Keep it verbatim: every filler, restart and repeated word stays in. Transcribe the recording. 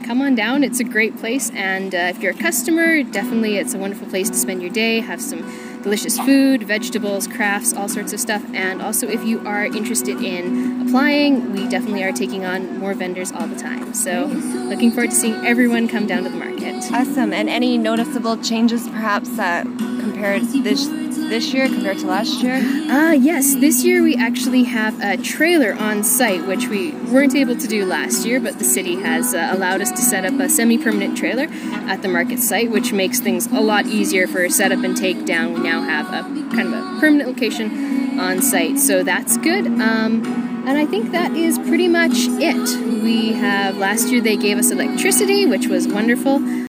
come on down. It's a great place, and uh, if you're a customer, definitely it's a wonderful place to spend your day, have some delicious food, vegetables, crafts, all sorts of stuff. And also, if you are interested in applying, we definitely are taking on more vendors all the time. So looking forward to seeing everyone come down to the market. Awesome. And any noticeable changes perhaps uh, compared this this year compared to last year? Ah, uh, yes. This year we actually have a trailer on site, which we weren't able to do last year, but the city has uh, allowed us to set up a semi-permanent trailer at the market site, which makes things a lot easier for setup and takedown. We now have a kind of a permanent location on site, so that's good. Um, and I think that is pretty much it. We have, last year they gave us electricity, which was wonderful.